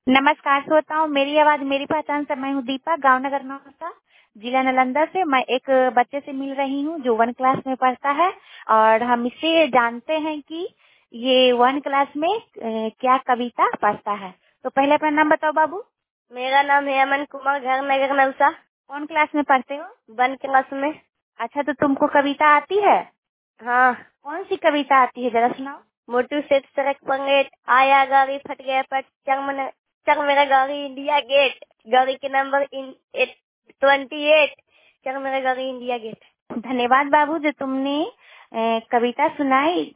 नमस्कार श्रोताओं, मेरी आवाज मेरी पहचान से मैं हूँ दीपा, गांव नगर नौसा, जिला नालंदा से। मैं एक बच्चे से मिल रही हूँ जो 1 क्लास में पढ़ता है और हम इससे जानते हैं कि ये 1 क्लास में क्या कविता पढ़ता है। तो पहले अपना नाम बताओ बाबू। मेरा नाम है अमन कुमार, घर नगर नौसा। कौन क्लास में पढ़ते हो? 1 क्लास में। अच्छा, तो तुमको कविता आती है? हाँ। कौन सी कविता आती है, जरा सुनाओ। मोटू सेठ सड़क पंगेट, आया गाड़ी फट गया पट, चक मेरा गाड़ी इंडिया गेट, गाड़ी के नंबर 28, चक मेरा गाड़ी इंडिया गेट। धन्यवाद बाबू जो तुमने कविता सुनाई।